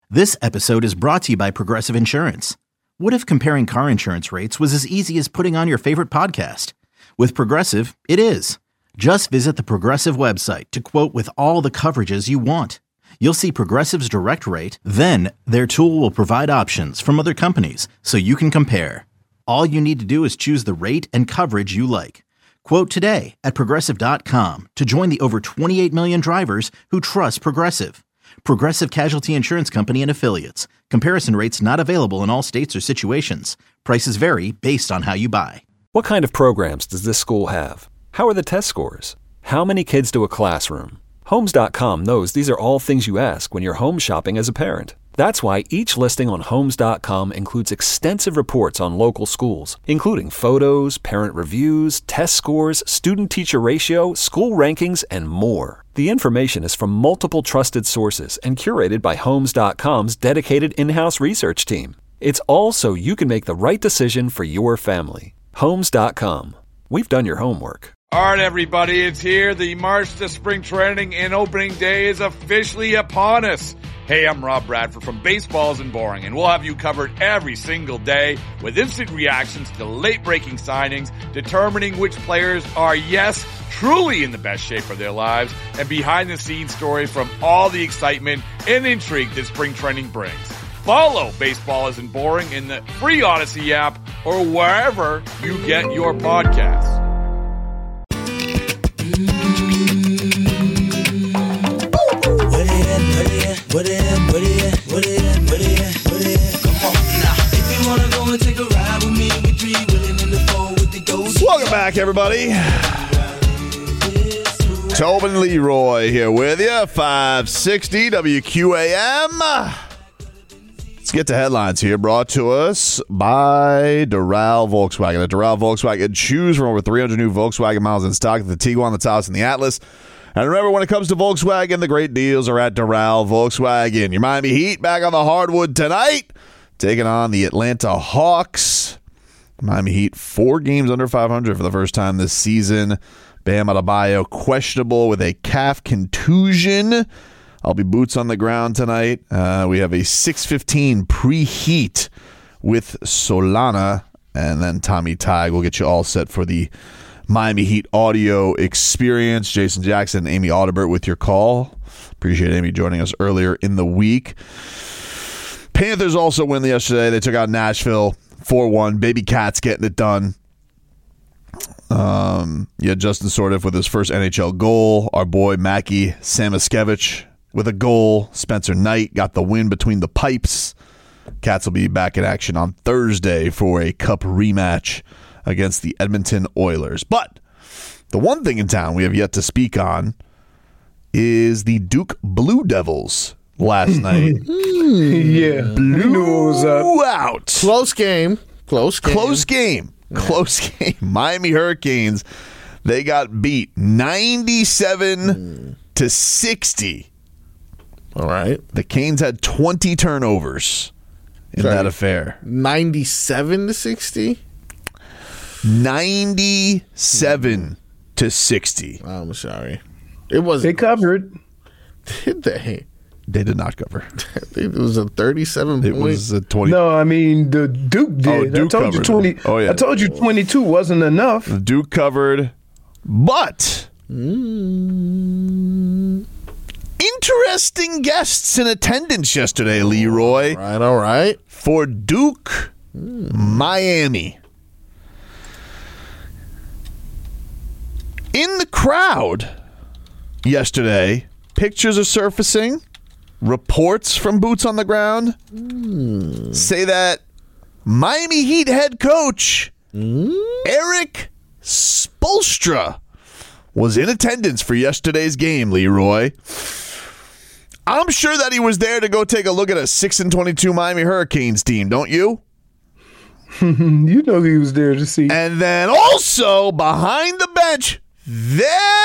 This episode is brought to you by Progressive Insurance. What if comparing car insurance rates was as easy as putting on your favorite podcast? With Progressive, it is. Just visit the Progressive website to quote with all the coverages you want. You'll see Progressive's direct rate, then their tool will provide options from other companies so you can compare. All you need to do is choose the rate and coverage you like. Quote today at Progressive.com to join the over 28 million drivers who trust Progressive. Progressive Casualty Insurance Company and Affiliates. Comparison rates not available in all states or situations. Prices vary based on how you buy. What kind of programs does this school have? How are the test scores? How many kids do a classroom? Homes.com knows these are all things you ask when you're home shopping as a parent. That's why each listing on Homes.com includes extensive reports on local schools, including photos, parent reviews, test scores, student-teacher ratio, school rankings, and more. The information is from multiple trusted sources and curated by Homes.com's dedicated in-house research team. It's all so you can make the right decision for your family. Homes.com. We've done your homework. All right, everybody, it's here. The March to Spring Training and Opening Day is officially upon us. Hey, I'm Rob Bradford from Baseball Isn't Boring, and we'll have you covered every single day with instant reactions to late-breaking signings, determining which players are, yes, truly in the best shape of their lives, and behind-the-scenes stories from all the excitement and intrigue that spring training brings. Follow Baseball Isn't Boring in the free Odyssey app or wherever you get your podcasts. What it is? Come on now. If you wanna go and take a ride with me, we three willing in the four with the ghost. Welcome back, everybody. Tobin Leroy here with you, 560 WQAM. Let's get to headlines here, brought to us by Doral Volkswagen. At Doral Volkswagen, choose from over 300 new Volkswagen models in stock, the Tiguan, the Taos, and the Atlas. And remember, when it comes to Volkswagen, the great deals are at Doral Volkswagen. Your Miami Heat back on the hardwood tonight, taking on the Atlanta Hawks. Miami Heat 4 games under 500 for the first time this season. Bam Adebayo questionable with a calf contusion. I'll be boots on the ground tonight. We have a 6:15 preheat with Solana, and then Tommy Tig will get you all set for the Miami Heat audio experience. Jason Jackson, Amy Audibert with your call. Appreciate Amy joining us earlier in the week. Panthers also win yesterday. They took out Nashville 4-1. Baby Cats getting it done. Justin Sordiff with his first NHL goal. Our boy Mackie Samoskevich with a goal. Spencer Knight got the win between the pipes. Cats will be back in action on Thursday for a cup rematch against the Edmonton Oilers. But the one thing in town we have yet to speak on is the Duke Blue Devils last night. Yeah. Blew out. Close game. Miami Hurricanes, they got beat 97-60. All right. The Canes had 20 turnovers in that affair. 97-60? 97-60. I'm sorry. It was. They covered. Did they? They did not cover. It was a 37 It point. was a 20. No, I mean the Duke did. Oh, Duke I told you covered. 20. Oh, yeah. I told you 22 wasn't enough. The Duke covered, but interesting guests in attendance yesterday, Leroy. All right. For Duke, Miami. In the crowd yesterday, pictures are surfacing. Reports from boots on the ground say that Miami Heat head coach Eric Spoelstra was in attendance for yesterday's game, Leroy. I'm sure that he was there to go take a look at a 6-22 Miami Hurricanes team, don't you? You know he was there to see. And then also behind the bench, very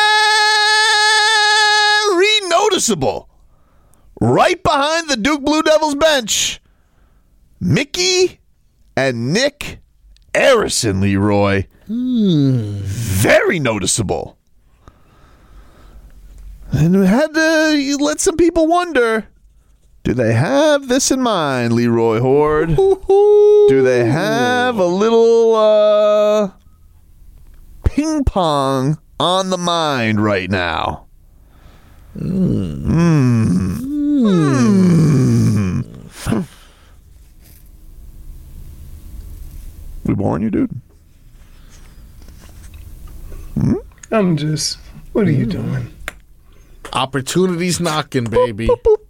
noticeable, right behind the Duke Blue Devils bench, Mickey and Nick Arison, Leroy. Very noticeable. And had to let some people wonder, Do they have this in mind, Leroy Horde? Do they have a little ping pong on the mind right now? We boring you, dude? I'm just. What are you doing? Opportunities knocking, baby.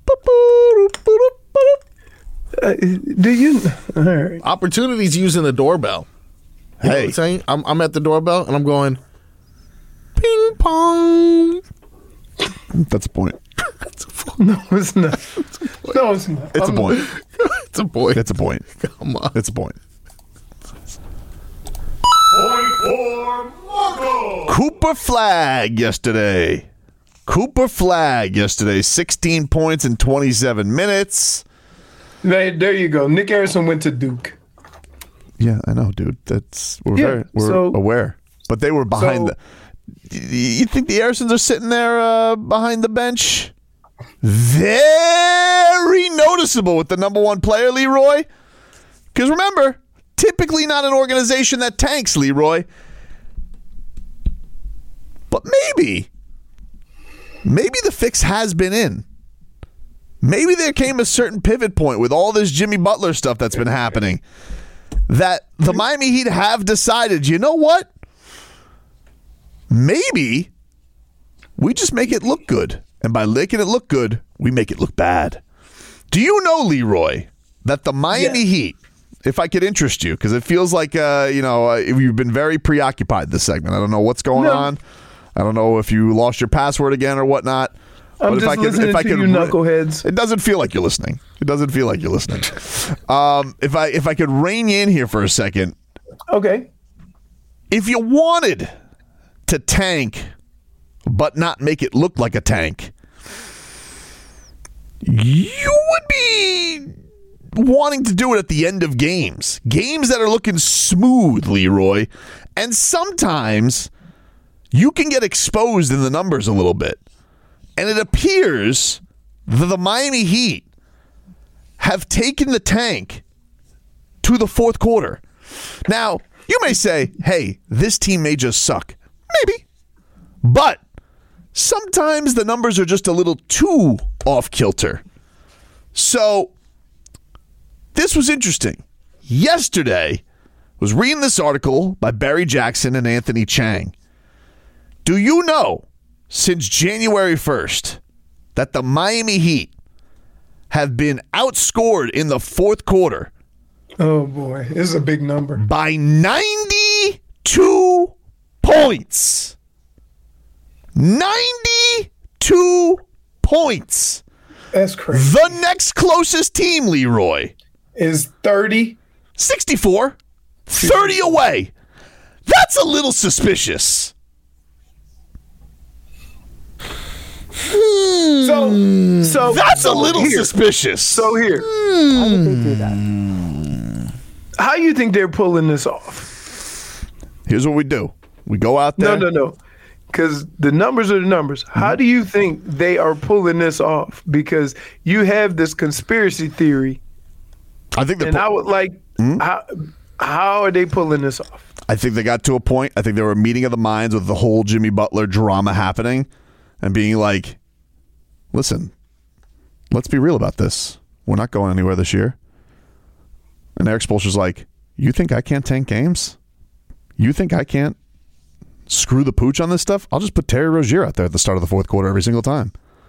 Do you? All right. Opportunities using the doorbell. You know what I'm saying? I'm at the doorbell and I'm going, ping pong. That's a point. No, it's not. No, it's not. It's a point. It's a point. It's a point. Come on. It's a point. Cooper Flag yesterday. 16 points in 27 minutes. There you go. Nick Harrison went to Duke. Yeah, I know, dude. We're aware. But they were behind you think the Harrisons are sitting there behind the bench? Very noticeable with the number one player, Leroy. Because remember, typically not an organization that tanks, Leroy. But maybe the fix has been in. Maybe there came a certain pivot point with all this Jimmy Butler stuff that's been happening that the Miami Heat have decided, you know what? Maybe we just make it look good. And by making it look good, we make it look bad. Do you know, Leroy, that the Miami Heat, if I could interest you, because it feels like, you've been very preoccupied this segment. I don't know what's going on. I don't know if you lost your password again or whatnot. I'm just listening to you knuckleheads. It doesn't feel like you're listening. If I could rein you in here for a second. Okay. If you wanted to tank but not make it look like a tank, you would be wanting to do it at the end of games that are looking smooth, Leroy, and sometimes you can get exposed in the numbers a little bit, and it appears that the Miami Heat have taken the tank to the fourth quarter. Now, you may say, hey, this team may just suck. Maybe. But sometimes the numbers are just a little too off-kilter. So, this was interesting. Yesterday, I was reading this article by Barry Jackson and Anthony Chang. Do you know, since January 1st, that the Miami Heat have been outscored in the fourth quarter? Oh, boy. This is a big number. By 92 points. 92 points. That's crazy. The next closest team, Leroy, is 30. 64. 30 away. That's a little suspicious. So that's a little suspicious. So here. How did they do that? How you think they're pulling this off? Here's what we do. We go out there. No. Because the numbers are the numbers. How do you think they are pulling this off? Because you have this conspiracy theory. I think I would like, how are they pulling this off? I think they got to a point. I think there were a meeting of the minds with the whole Jimmy Butler drama happening and being like, listen, let's be real about this. We're not going anywhere this year. And Eric Spoelstra's like, you think I can't tank games? You think I can't screw the pooch on this stuff? I'll just put Terry Rozier out there at the start of the fourth quarter every single time.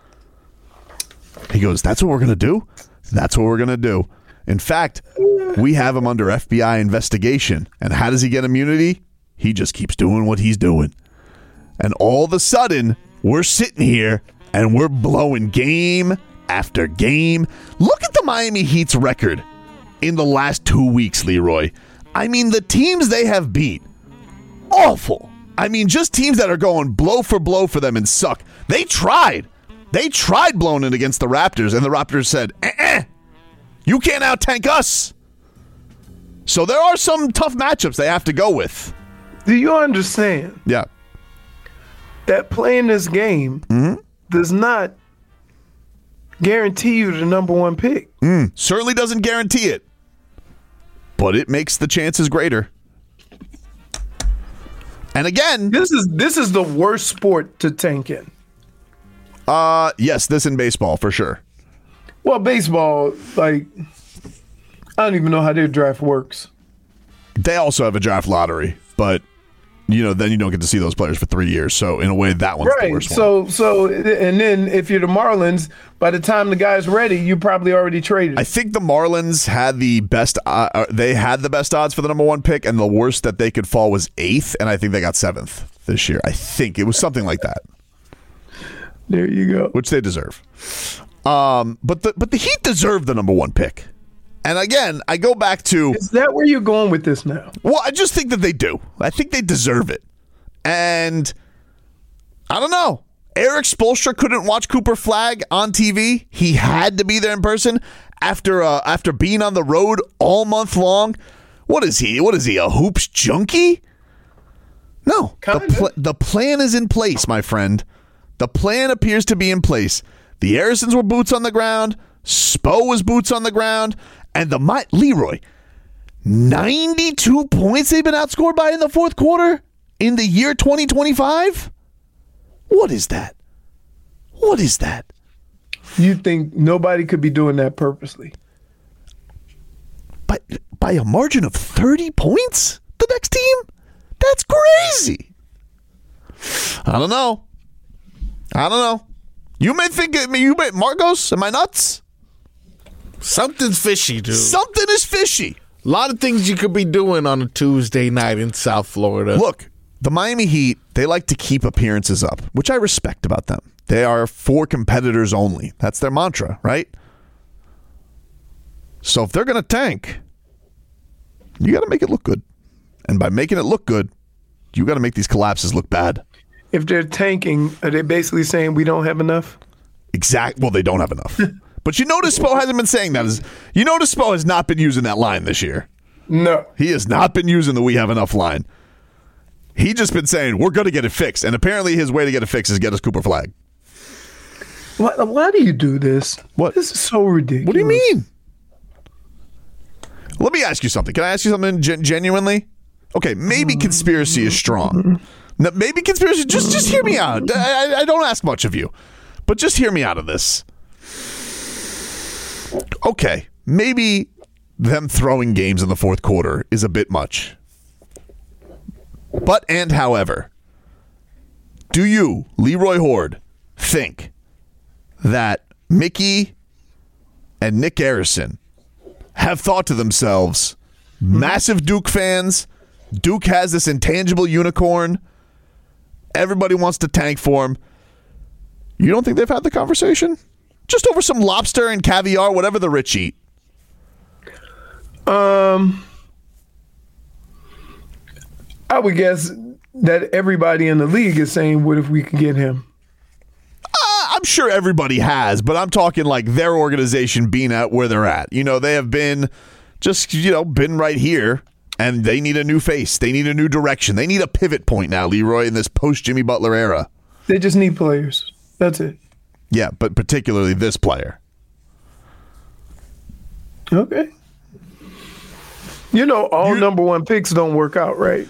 He goes, that's what we're going to do? That's what we're going to do. In fact, we have him under FBI investigation. And how does he get immunity? He just keeps doing what he's doing. And all of a sudden, we're sitting here and we're blowing game after game. Look at the Miami Heat's record in the last 2 weeks, Leroy. I mean, the teams they have beat, awful. I mean, just teams that are going blow for them and suck. They tried. They tried blowing it against the Raptors, and the Raptors said, you can't out-tank us. So there are some tough matchups they have to go with. Do you understand? Yeah. That playing this game does not guarantee you the number one pick. Certainly doesn't guarantee it, but it makes the chances greater. And again, This is the worst sport to tank in. yes, this in baseball for sure. Well, baseball, like, I don't even know how their draft works. They also have a draft lottery, but then you don't get to see those players for 3 years. So in a way, that one's the worst one. So, and then if you're the Marlins, by the time the guy's ready, you probably already traded. I think the Marlins had the best. They had the best odds for the number one pick, and the worst that they could fall was 8th, and I think they got 7th this year. I think it was something like that. There you go. Which they deserve. But the Heat deserve the number one pick. And again, I go back to... Is that where you're going with this now? Well, I just think that they do. I think they deserve it. And I don't know. Eric Spoelstra couldn't watch Cooper Flagg on TV. He had to be there in person after being on the road all month long. What is he? A hoops junkie? No. The plan is in place, my friend. The plan appears to be in place. The Harrisons were boots on the ground. Spo was boots on the ground. And Leroy, 92 points they've been outscored by in the fourth quarter in the year 2025? What is that? What is that? You think nobody could be doing that purposely? By a margin of 30 points? The next team? That's crazy. I don't know. You may think, Marcos, am I nuts? Something's fishy, dude. Something is fishy. A lot of things you could be doing on a Tuesday night in South Florida. Look, the Miami Heat, they like to keep appearances up, which I respect about them. They are for competitors only. That's their mantra, right? So if they're going to tank, you got to make it look good. And by making it look good, you got to make these collapses look bad. If they're tanking, are they basically saying we don't have enough? Well, they don't have enough. But you notice Spo hasn't been saying that. You notice Spo has not been using that line this year. No. He has not been using the "we have enough" line. He just been saying, we're going to get it fixed. And apparently his way to get it fixed is get us Cooper Flagg. Why do you do this? What? This is so ridiculous. What do you mean? Let me ask you something. Can I ask you something genuinely? Okay, maybe conspiracy is strong. No, maybe conspiracy, just hear me out. I don't ask much of you. But just hear me out of this. Okay, maybe them throwing games in the fourth quarter is a bit much. But, and however, do you, Leroy Horde, think that Mickey and Nick Harrison have thought to themselves, massive Duke fans, Duke has this intangible unicorn, everybody wants to tank for him. You don't think they've had the conversation? Just over some lobster and caviar, whatever the rich eat. I would guess that everybody in the league is saying, what if we can get him? I'm sure everybody has, but I'm talking like their organization being at where they're at. They have been been right here, and they need a new face. They need a new direction. They need a pivot point now, Leroy, in this post-Jimmy Butler era. They just need players. That's it. Yeah, but particularly this player. Okay. All number one picks don't work out, right?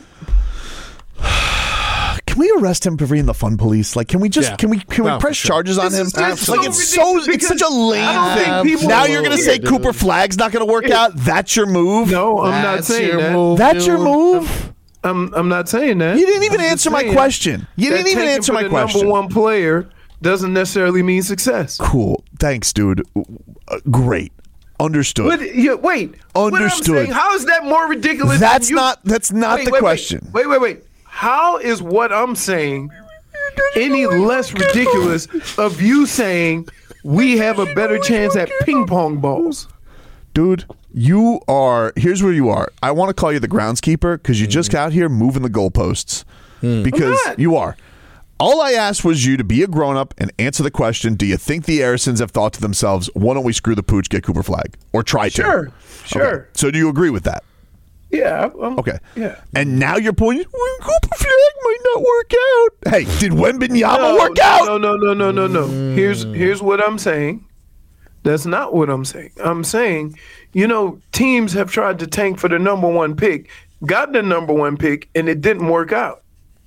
Can we arrest him for being the fun police? Like, can we press charges on him? It's such a lame thing. Now you're going to say Cooper Flagg's not going to work out? That's your move? No, I'm not saying that. That's your move? I'm not saying that. You didn't even answer my question. Number one player doesn't necessarily mean success. Cool. Thanks, dude. Great. Understood. Wait. Understood. How is that more ridiculous? That's not the question. Wait. How is what I'm saying any less ridiculous of you saying we have a better chance at ping pong balls? Dude, here's where you are. I want to call you the groundskeeper because you just got here moving the goalposts. Because you are. All I asked was you to be a grown-up and answer the question, do you think the Harrisons have thought to themselves, why don't we screw the pooch, get Cooper Flagg? Or try to? Sure. Okay. So do you agree with that? Yeah. Okay. Yeah. And now your point is, Cooper Flagg might not work out. Hey, did Wembanyama work out? No. Here's what I'm saying. That's not what I'm saying. I'm saying, teams have tried to tank for the number one pick, got the number one pick, and it didn't work out.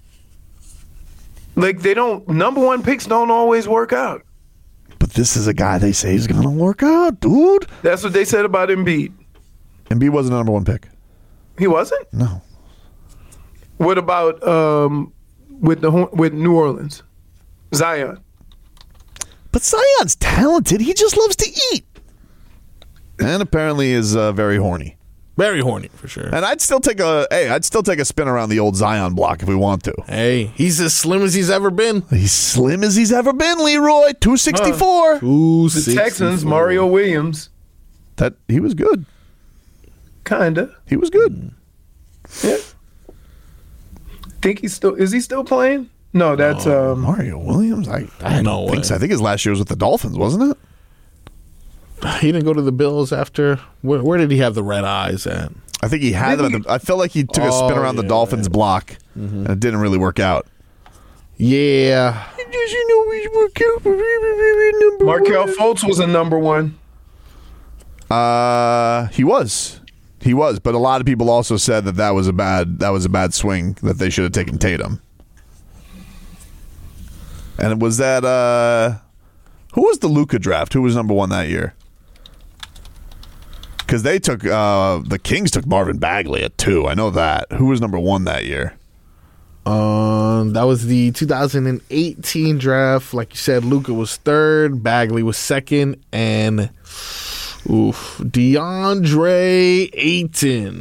Like, number one picks don't always work out. But this is a guy they say is going to work out, dude. That's what they said about Embiid. Embiid wasn't the number one pick. He wasn't? No. What about with New Orleans? Zion. But Zion's talented. He just loves to eat. And apparently is very horny. Very horny, for sure. And I'd still take a spin around the old Zion block if we want to. Hey, he's as slim as he's ever been. He's slim as he's ever been, Leroy. 264. The Texans, Mario Williams. He was good. Kinda. He was good. Yeah. Think is he still playing? No, that's Mario Williams. I don't think so. I think his last year was with the Dolphins, wasn't it? He didn't go to the Bills after. Where did he have the red eyes at? I think he had them. I felt like he took a spin around the Dolphins block, and it didn't really work out. Yeah. Markelle Fultz was a number one. He was, but a lot of people also said that was a bad swing, that they should have taken Tatum. And was that who was the Luka draft? Who was number one that year? Because they took the Kings took Marvin Bagley at 2. I know that. Who was number one that year? That was the 2018 draft. Like you said, Luka was 3rd, Bagley was 2nd, and DeAndre Ayton.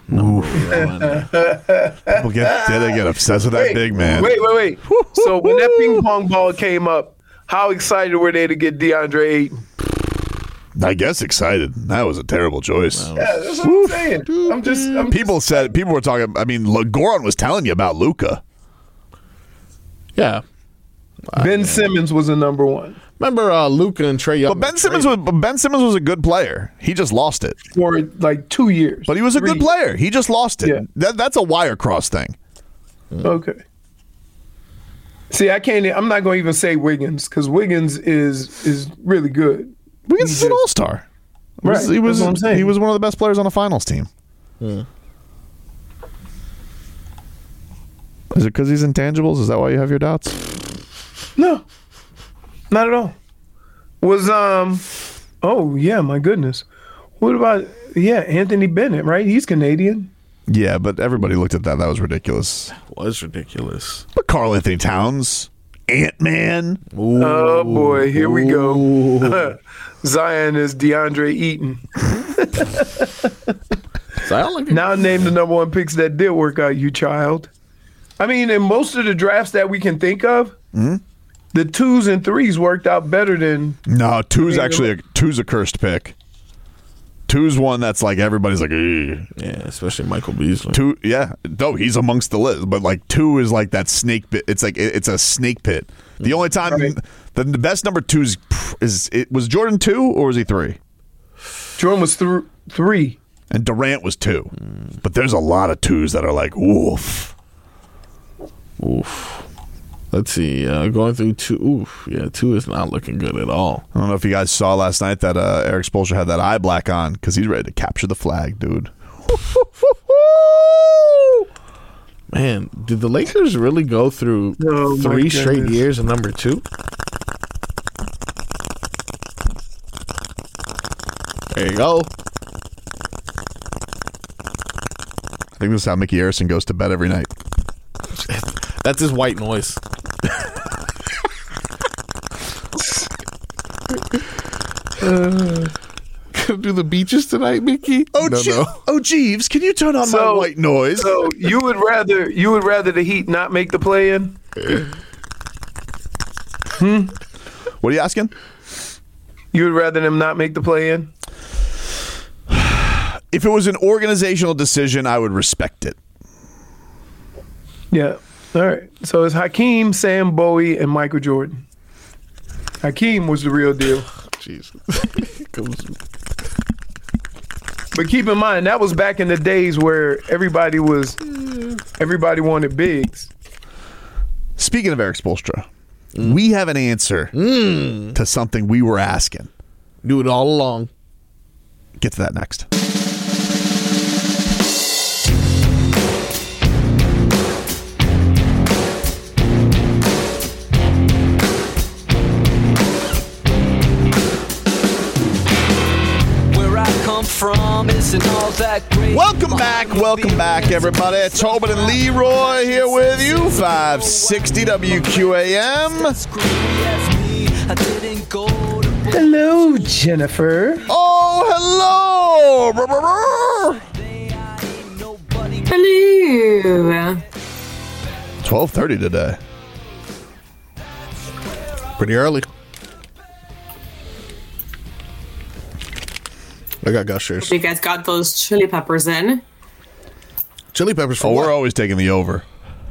People get obsessed with that big man. Wait. So when that ping pong ball came up, how excited were they to get DeAndre Ayton? I guess excited. That was a terrible choice. Yeah, that's what I'm saying. People were talking. I mean, Goran was telling you about Luka. Yeah. Ben Simmons was a number one. Remember Luka and Trae Young? But Ben Simmons was a good player. He just lost it for like 2 years. But he was a good player. He just lost it. Yeah. That's a wire cross thing. Okay. See, I'm not going to even say Wiggins, because Wiggins is really good. Wiggins is an all-star. Right. He was what I'm saying. He was one of the best players on the finals team. Yeah. Is it because he's intangibles? Is that why you have your doubts? No. Not at all. Was oh yeah, my goodness. What about Anthony Bennett, right? He's Canadian. Yeah, but everybody looked at that. That was ridiculous. It was ridiculous. But Karl Anthony Towns, Ant-Man. Oh boy, here we go. Zion is DeAndre Eaton. Now name the number one picks that did work out, you child. I mean, in most of the drafts that we can think of, the 2s and 3s worked out better than. No, 2's a cursed pick. 2's one that's like everybody's like, ugh. Yeah, especially Michael Beasley. 2, yeah, no, he's amongst the list. But like 2 is like that snake pit. It's like it's a snake pit. The only time the best number 2 was Jordan 2 or was he 3? Jordan was 3, and Durant was 2. But there's a lot of 2s that are like, oof. Let's see. Going through 2. Oof. Yeah, 2 is not looking good at all. I don't know if you guys saw last night that Eric Spoelstra had that eye black on because he's ready to capture the flag, dude. Man, did the Lakers really go through 3 straight years of number 2? There you go. I think this is how Mickey Arison goes to bed every night. That's his white noise. Gonna do the beaches tonight, Mickey? Oh, Jeeves, can you turn on my white noise? So you would rather the Heat not make the play-in? What are you asking? You would rather them not make the play-in? If it was an organizational decision, I would respect it. Yeah. All right. So it's Hakeem, Sam Bowie, and Michael Jordan. Hakeem was the real deal. Jesus. But keep in mind, that was back in the days where everybody wanted bigs. Speaking of Eric Spoelstra, we have an answer to something we were asking. Knew it all along. Get to that next. From isn't all that great. Welcome back, everybody. It's Tobin and Leroy here with you. 560 WQAM. Hello, Jennifer. Oh, hello. Hello. 12:30 today. Pretty early. I got Gushers. You guys got those chili peppers in. Chili peppers for Oh, what? we're always taking the over.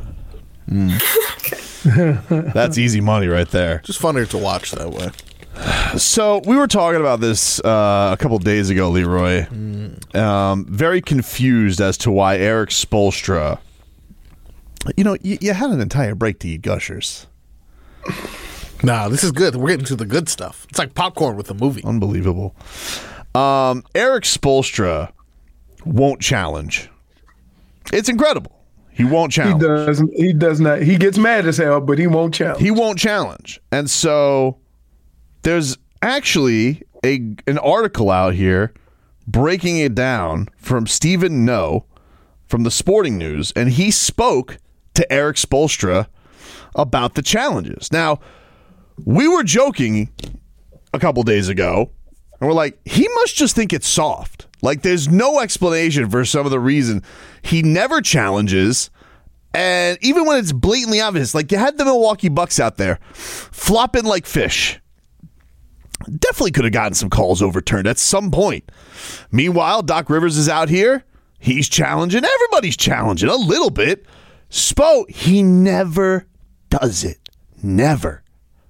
That's easy money right there. Just funner to watch that way. So we were talking about this a couple days ago, Leroy. Very confused as to why Eric Spoelstra. You know, you had an entire break to eat Gushers. Nah, this is good. We're getting to the good stuff. It's like popcorn with a movie. Unbelievable. Eric Spoelstra won't challenge. It's incredible. He won't challenge. He does not. He gets mad as hell, but he won't challenge. He won't challenge. And so there's actually an article out here breaking it down from Stephen No from the Sporting News, and he spoke to Eric Spoelstra about the challenges. Now, we were joking a couple days ago, and we're like, he must just think it's soft. Like, there's no explanation for some of the reason he never challenges. And even when it's blatantly obvious, like you had the Milwaukee Bucks out there flopping like fish. Definitely could have gotten some calls overturned at some point. Meanwhile, Doc Rivers is out here. He's challenging. Everybody's challenging a little bit. Spo, he never does it. Never.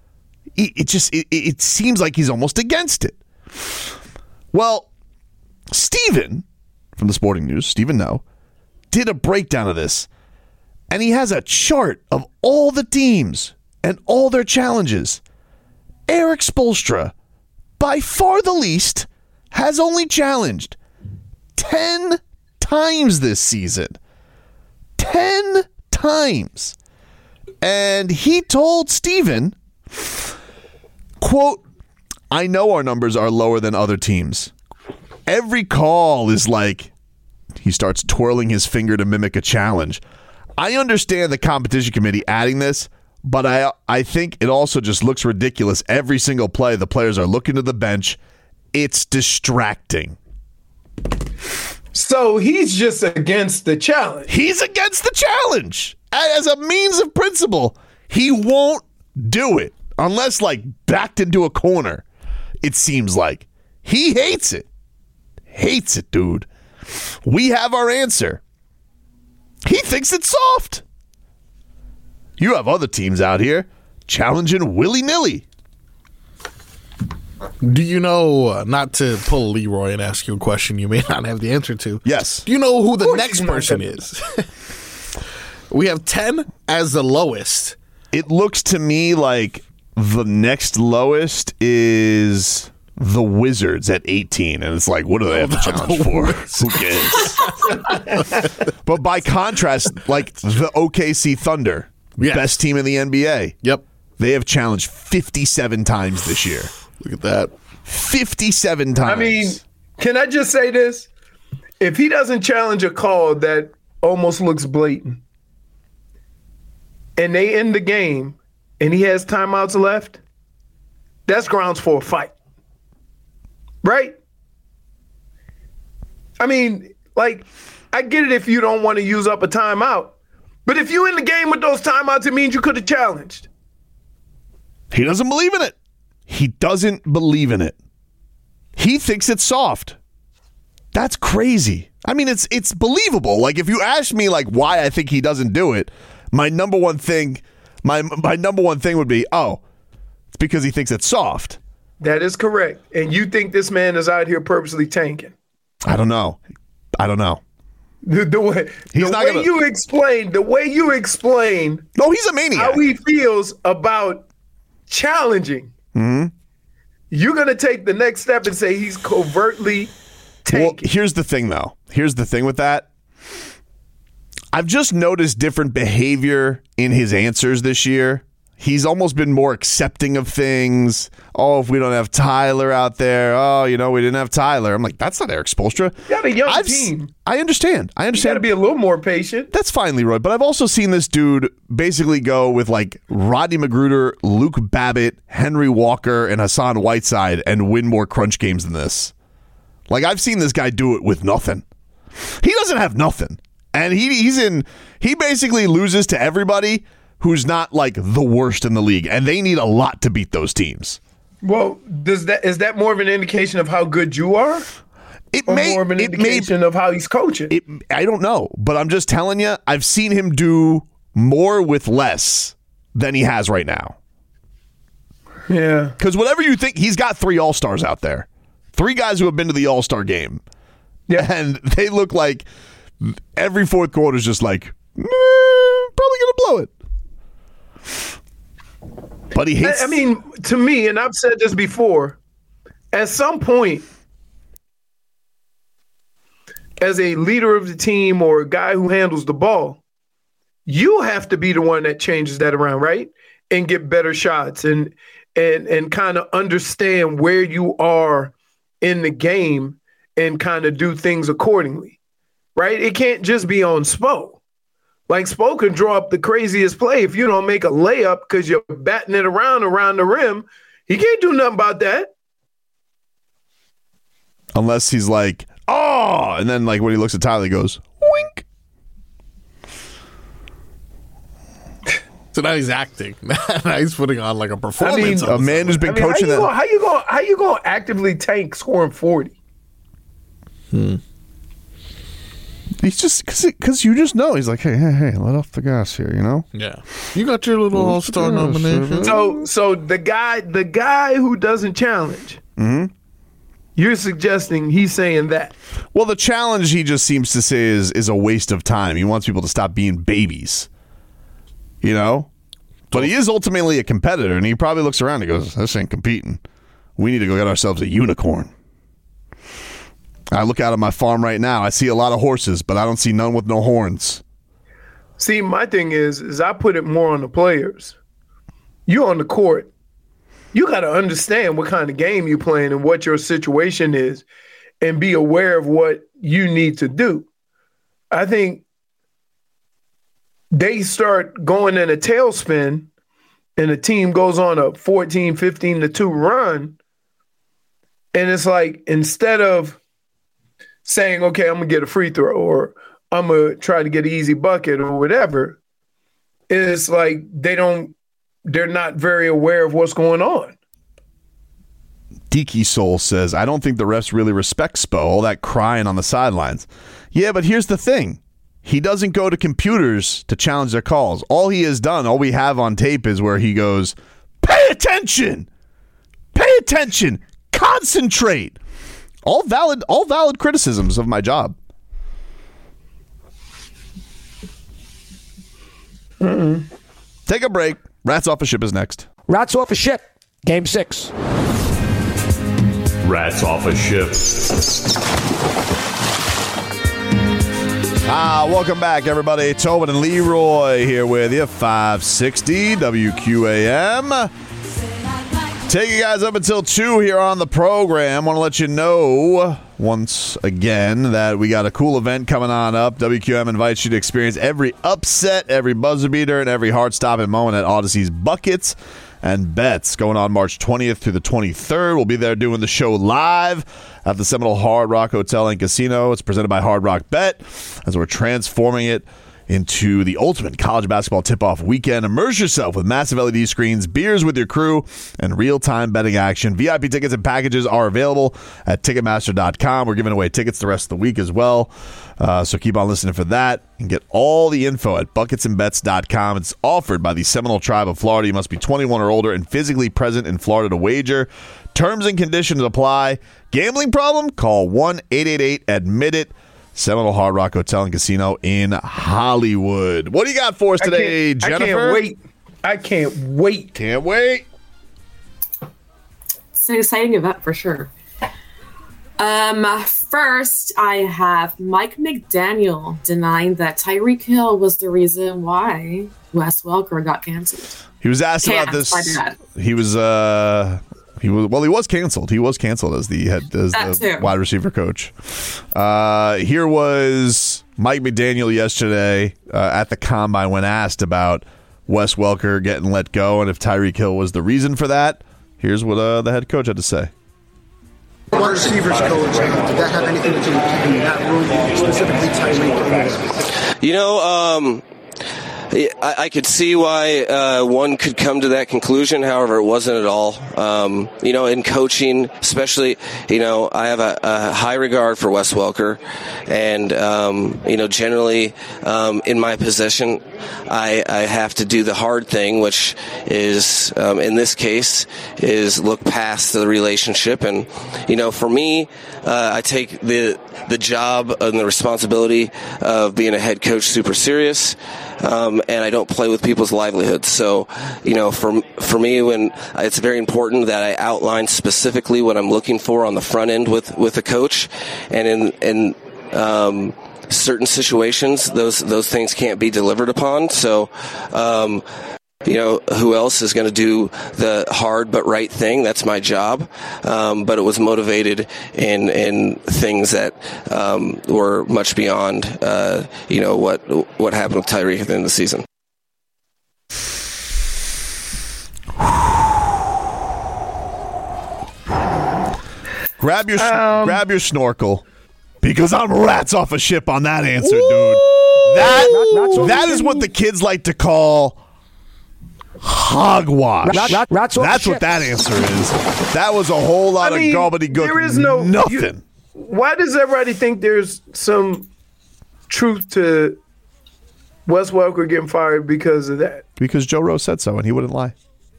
It seems like he's almost against it. Well, Steven from the Sporting News, Stephen No, did a breakdown of this, and he has a chart of all the teams and all their challenges. Eric Spoelstra, by far the least, has only challenged 10 times this season. 10 times. And he told Steven, quote, I know our numbers are lower than other teams. Every call is like, he starts twirling his finger to mimic a challenge. I understand the competition committee adding this, but I think it also just looks ridiculous. Every single play, the players are looking to the bench. It's distracting. So he's just against the challenge. He's against the challenge. As a means of principle, he won't do it unless, like, backed into a corner. It seems like he hates it. Hates it, dude. We have our answer. He thinks it's soft. You have other teams out here challenging willy-nilly. Do you know, not to pull Leroy and ask you a question you may not have the answer to. Yes. Do you know who the next person is? We have 10 as the lowest. It looks to me like the next lowest is the Wizards at 18. And it's like, what do they have to challenge for? Who cares? But by contrast, like the OKC Thunder, best team in the NBA. Yep. They have challenged 57 times this year. Look at that. 57 times. I mean, can I just say this? If he doesn't challenge a call that almost looks blatant, and they end the game, and he has timeouts left, that's grounds for a fight. Right? I mean, like, I get it if you don't want to use up a timeout. But if you in the game with those timeouts, it means you could have challenged. He doesn't believe in it. He doesn't believe in it. He thinks it's soft. That's crazy. I mean, it's believable. Like, if you ask me, like, why I think he doesn't do it, my number one thing would be, oh, it's because he thinks it's soft. That is correct. And you think this man is out here purposely tanking? I don't know. The way you explain. No, he's a maniac. How he feels about challenging. Mm-hmm. you're going to take the next step and say he's covertly tanking. Well, here's the thing, though. Here's the thing with that. I've just noticed different behavior in his answers this year. He's almost been more accepting of things. Oh, if we don't have Tyler out there, we didn't have Tyler. I'm like, that's not Eric Spoelstra. You got a young team. I understand. You got to be a little more patient. That's fine, Leroy. But I've also seen this dude basically go with like Rodney Magruder, Luke Babbitt, Henry Walker, and Hassan Whiteside and win more crunch games than this. Like, I've seen this guy do it with nothing. He doesn't have nothing. And he basically loses to everybody who's not like the worst in the league. And they need a lot to beat those teams. Well, is that more of an indication of how good you are? More of an indication of how he's coaching? I don't know. But I'm just telling you, I've seen him do more with less than he has right now. Yeah. Because whatever you think, he's got 3 All-Stars out there. 3 guys who have been to the All-Star game. Yeah. And they look like every fourth quarter is just like, probably going to blow it. But he hates. I mean, to me, and I've said this before, at some point, as a leader of the team or a guy who handles the ball, you have to be the one that changes that around, right? And get better shots and kind of understand where you are in the game and kind of do things accordingly, right? It can't just be on Spo. Like, Spo can draw up the craziest play. If you don't make a layup because you're batting it around the rim, he can't do nothing about that. Unless he's like, oh, and then like when he looks at Tyler, he goes, wink. So now he's acting. Now he's putting on like a performance. A man who's been coaching that. How you going to actively tank scoring 40? He's just because you just know he's like, hey, let off the gas here, you know? Yeah, you got your little All-Star nomination. So the guy who doesn't challenge, you're suggesting he's saying that. Well, the challenge he just seems to say is a waste of time. He wants people to stop being babies, you know. But he is ultimately a competitor, and he probably looks around and goes, "This ain't competing. We need to go get ourselves a unicorn." I look out at my farm right now. I see a lot of horses, but I don't see none with no horns. See, my thing is I put it more on the players. You on the court, you got to understand what kind of game you're playing and what your situation is and be aware of what you need to do. I think they start going in a tailspin and the team goes on a 14, 15-2 run. And it's like, instead of saying, okay, I'm going to get a free throw or I'm going to try to get an easy bucket or whatever, it's like they're not very aware of what's going on. Deaky Soul says, I don't think the refs really respect Spo, all that crying on the sidelines. Yeah, but here's the thing. He doesn't go to computers to challenge their calls. All he has done, all we have on tape is where he goes, pay attention, concentrate. All valid criticisms of my job. Take a break. Rats Off a Ship is next. Rats Off a Ship, Game 6. Rats Off a Ship. Welcome back, everybody. Tobin and Leroy here with you, 560 WQAM. Take you guys up until 2 here on the program. Want to let you know once again that we got a cool event coming on up. WQM invites you to experience every upset, every buzzer beater, and every heart-stopping moment at Odyssey's Buckets and Bets. Going on March 20th through the 23rd. We'll be there doing the show live at the Seminole Hard Rock Hotel and Casino. It's presented by Hard Rock Bet as we're transforming it into the ultimate college basketball tip-off weekend. Immerse yourself with massive LED screens, beers with your crew, and real-time betting action. VIP tickets and packages are available at Ticketmaster.com. We're giving away tickets the rest of the week as well, so keep on listening for that. And get all the info at bucketsandbets.com. It's offered by the Seminole Tribe of Florida. You must be 21 or older and physically present in Florida to wager. Terms and conditions apply. Gambling problem? Call 1-888-ADMIT-IT. Seminole Hard Rock Hotel and Casino in Hollywood. What do you got for us today, Jennifer? I can't wait. Can't wait. It's an exciting event for sure. First, I have Mike McDaniel denying that Tyreek Hill was the reason why Wes Welker got canceled. He was asked about this. He was canceled. He was canceled as the wide receiver coach. Here was Mike McDaniel yesterday at the combine when asked about Wes Welker getting let go and if Tyreek Hill was the reason for that. Here's what the head coach had to say. Wide receivers coach, did that have anything to do with keeping that room, specifically Tyreek? You know, I could see why one could come to that conclusion. However, it wasn't at all. You know, in coaching, especially, you know, I have a high regard for Wes Welker, and you know, generally, in my position, I have to do the hard thing, which is, in this case, is look past the relationship. And you know, for me, I take the job and the responsibility of being a head coach super serious. And I don't play with people's livelihoods. So, you know, for me, when it's very important that I outline specifically what I'm looking for on the front end with a coach, and in certain situations, those things can't be delivered upon. So, you know, who else is going to do the hard but right thing? That's my job. But it was motivated in things that were much beyond, you know, what happened with Tyreek at the end of the season. Grab your snorkel, because I'm rats off a ship on that answer, dude. That is what the kids like to call hogwash. That's what that answer is. That was a whole lot of gobbledygook. There is nothing. Why does everybody think there's some truth to Wes Welker getting fired because of that? Because Joe Rose said so, and he wouldn't lie.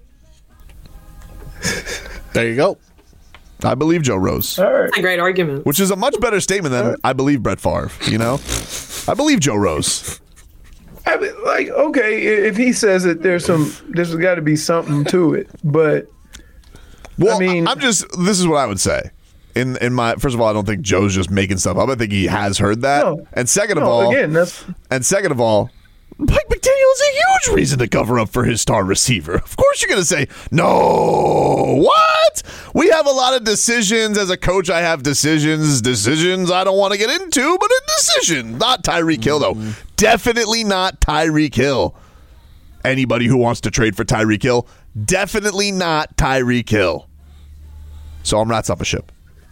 There you go. I believe Joe Rose. That's a great argument. Which is a much better statement than I believe Brett Favre, you know? I believe Joe Rose. I mean, like, okay, if he says it, there's got to be something to it. But, well, I mean, this is what I would say. In my, first of all, I don't think Joe's just making stuff up. I think he has heard that. No. And second of all, Mike McDaniel is a huge reason to cover up for his star receiver. Of course you're going to say, no, what? We have a lot of decisions. As a coach, I have decisions I don't want to get into, but a decision. Not Tyreek Hill, though. Definitely not Tyreek Hill. Anybody who wants to trade for Tyreek Hill, definitely not Tyreek Hill. So I'm rats off a ship.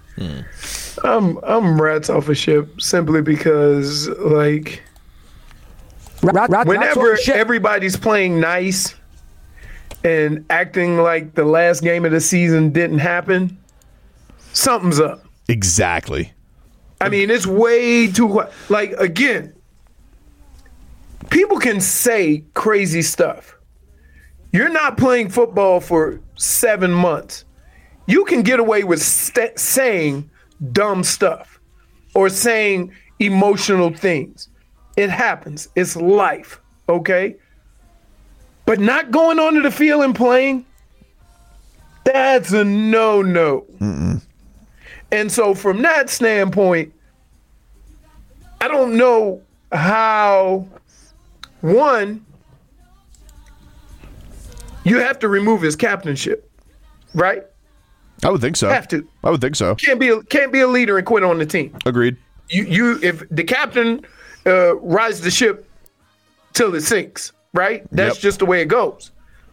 I'm rats off a ship simply because, like, whenever everybody's playing nice and acting like the last game of the season didn't happen, something's up. Exactly. I mean, it's way too, like, again, people can say crazy stuff. You're not playing football for 7 months. You can get away with saying dumb stuff or saying emotional things. It happens. It's life, okay? But not going onto the field and playing, that's a no-no. And so from that standpoint, I don't know how, one, you have to remove his captainship, right? I would think so. Have to. I would think so. Can't be a leader and quit on the team. Agreed. You if the captain rides the ship till it sinks, right? That's just the way it goes.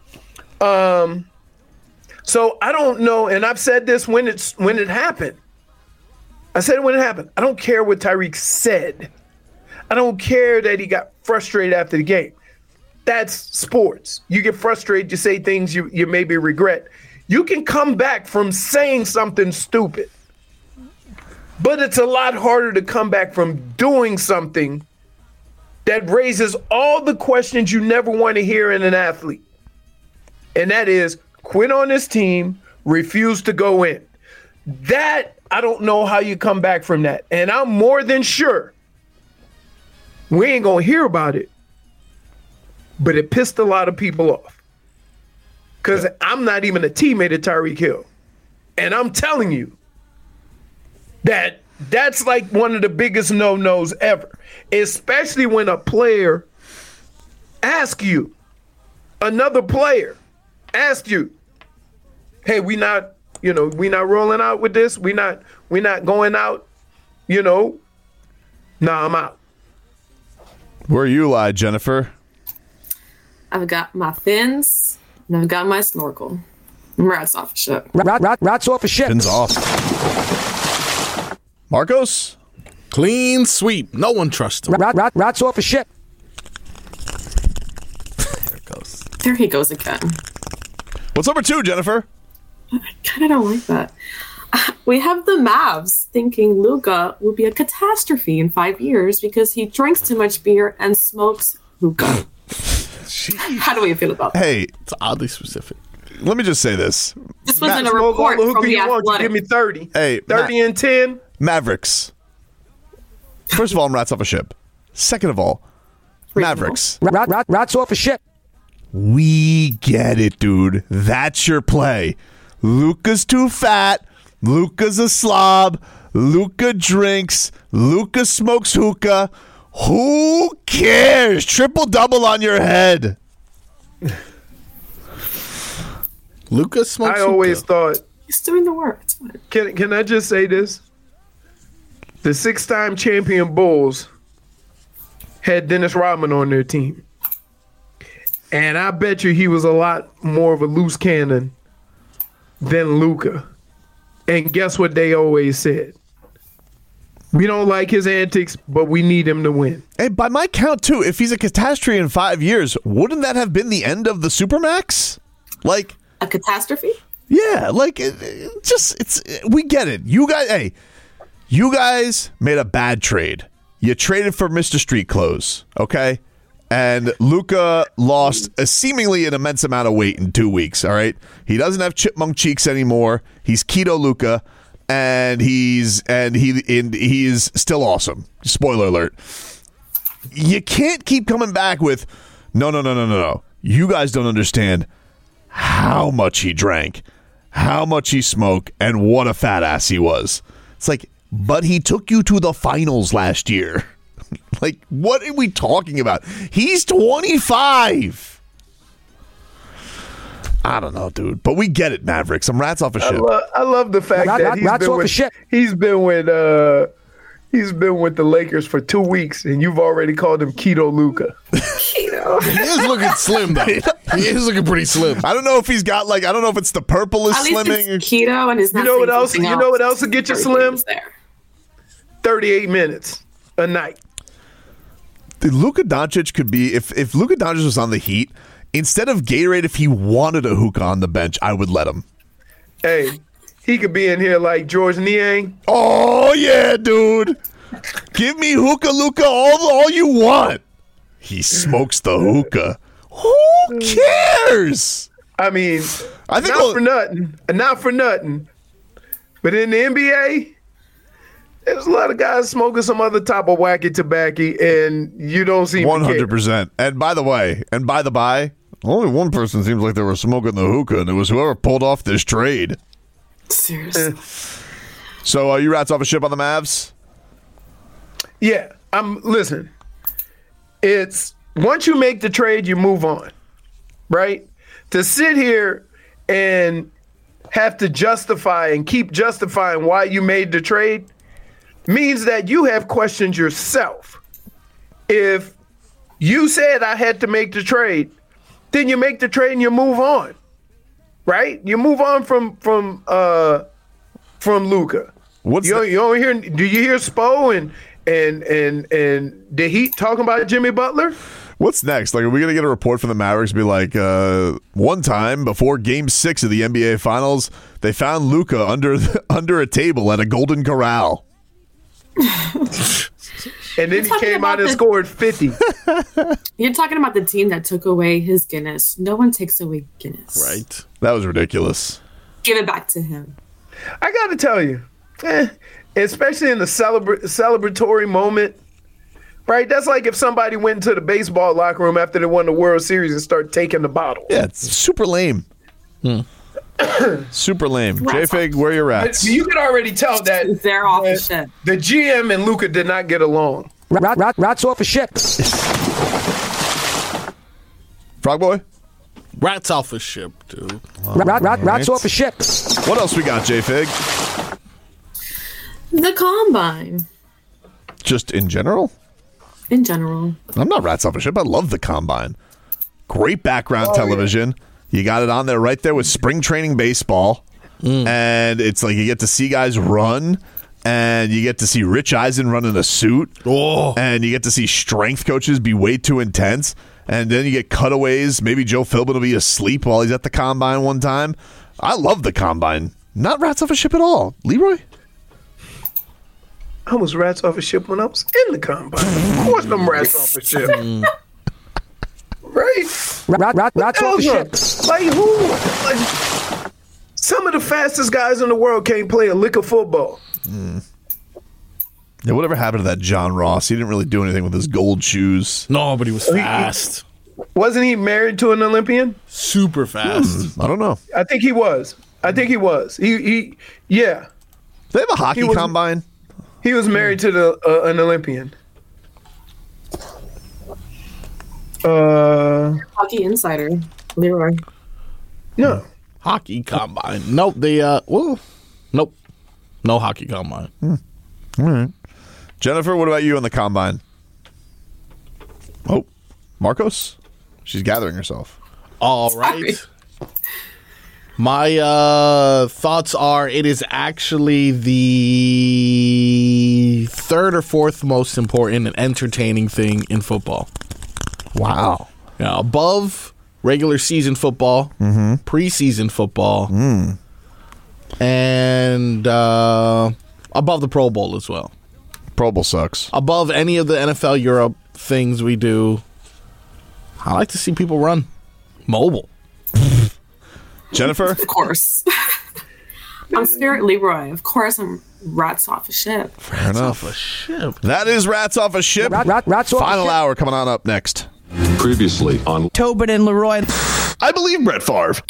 So I don't know, and I've said this when it happened. I said it when it happened. I don't care what Tyreek said. I don't care that he got frustrated after the game. That's sports. You get frustrated, you say things you maybe regret. You can come back from saying something stupid. But it's a lot harder to come back from doing something that raises all the questions you never want to hear in an athlete. And that is, quit on this team, refuse to go in. That, I don't know how you come back from that. And I'm more than sure we ain't going to hear about it. But it pissed a lot of people off. Because I'm not even a teammate of Tyreek Hill. And I'm telling you that's like one of the biggest no-nos ever, especially when a player asks you, another player asks you, hey, we not rolling out with this. We not going out, Nah, I'm out. Where you lie, Jennifer? I've got my fins and I've got my snorkel. Rats off a ship. Rats off a ship. Fins off. Marcos? Clean sweep. No one trusts him. Rats off a ship. There it goes. There he goes again. What's number 2, Jennifer? I kind of don't like that. We have the Mavs thinking Luka will be a catastrophe in 5 years because he drinks too much beer and smokes hookah. How do we feel about that? Hey, it's oddly specific. Let me just say this. This wasn't a report from the Athletic. Give me 30. Hey, 30 and 10. Mavericks. First of all, I'm rats off a ship. Second of all, Mavericks. Rats off a ship. We get it, dude. That's your play. Luka's too fat. Luka's a slob. Luka drinks. Luka smokes hookah. Who cares? Triple-double on your head. Luka smokes I always thought he's doing the work. It's fine. Can I just say this? The 6-time champion Bulls had Dennis Rodman on their team. And I bet you he was a lot more of a loose cannon than Luka. And guess what they always said? We don't like his antics, but we need him to win. Hey, by my count, too, if he's a catastrophe in 5 years, wouldn't that have been the end of the Supermax? Like a catastrophe? Yeah, like we get it. You guys made a bad trade. You traded for Mr. Street Clothes, okay? And Luka lost seemingly an immense amount of weight in 2 weeks, all right? He doesn't have chipmunk cheeks anymore. He's keto Luka, and he is still awesome. Spoiler alert. You can't keep coming back with, no. You guys don't understand how much he drank, how much he smoked, and what a fat ass he was. It's like, but he took you to the finals last year. Like, what are we talking about? He's 25. I don't know, dude. But we get it, Mavericks. Some rats off a ship. I love the fact that he's been with the Lakers for 2 weeks, and you've already called him Keto Luka. Keto. He is looking slim, though. He is looking pretty slim. I don't know if he's got I don't know if it's the purple is At least slimming. It's keto and it's not. You know what else? You know what else will get you slim? 38 minutes a night. Luka Doncic could be if Luka Doncic was on the Heat, instead of Gatorade, if he wanted a hookah on the bench, I would let him. Hey, he could be in here like George Niang. Oh yeah, dude. Give me hookah Luka all you want. He smokes the hookah. Who cares? I mean, I think not for nothing. But in the NBA, there's a lot of guys smoking some other type of wacky tobacco, and you don't see 100%. And by the by, only one person seems like they were smoking the hookah, and it was whoever pulled off this trade. Seriously. So, you rats off a ship on the Mavs? Yeah, listen. It's once you make the trade, you move on, right? To sit here and have to justify and keep justifying why you made the trade means that you have questioned yourself. If you said I had to make the trade, then you make the trade and you move on, right? You move on from Luka. Do you hear Spo and the Heat talking about Jimmy Butler? What's next? Like, are we going to get a report from the Mavericks be like, one time before Game 6 of the NBA Finals, they found Luka under a table at a Golden Corral. And then he came out and scored 50. You're talking about the team that took away his Guinness. No one takes away Guinness. Right. That was ridiculous. Give it back to him. I got to tell you, especially in the celebratory moment, right? That's like if somebody went into the baseball locker room after they won the World Series and started taking the bottle. Yeah, it's super lame. Super lame. J-Fig, where are your rats? You can already tell that they're off the ship. The GM and Luka did not get along. Rats off a ship. Frog Boy? Rats off a ship, dude. Rats off a ship. What else we got, J-Fig? The Combine. Just in general? In general. I'm not rats off a ship. I love the Combine. Great background television. Yeah. You got it on there right there with spring training baseball. And it's like you get to see guys run. And you get to see Rich Eisen run in a suit. And you get to see strength coaches be way too intense. And then you get cutaways. Maybe Joe Philbin will be asleep while he's at the Combine one time. I love the Combine. Not rats off a ship at all. Leroy? I was rats off a ship when I was in the Combine. Of course I'm rats off a ship. Right? Rats off a ship. Like who? Like, some of the fastest guys in the world can't play a lick of football. Yeah, whatever happened to that John Ross? He didn't really do anything with his gold shoes. No, but he was fast. Wasn't he married to an Olympian? Super fast. I don't know. I think he was. He yeah. They have a hockey combine? He was married to an Olympian. Hockey Insider, Leroy. No. Hockey combine. Nope. Nope. No hockey combine. All right. Jennifer, what about you on the Combine? Oh, Marcos? She's gathering herself. All right. My thoughts are it is actually the third or fourth most important and entertaining thing in football. Wow. Yeah, above regular season football, preseason football, and above the Pro Bowl as well. Pro Bowl sucks. Above any of the NFL Europe things we do. I like to see people run mobile. Jennifer? Of course. I'm Spirit Leroy. Of course, I'm rats off a ship. Fair enough. Off a ship. That is Rats Off a Ship. Rats off Final a ship. hour coming on up next. Previously on Tobin and Leroy. I believe Brett Favre.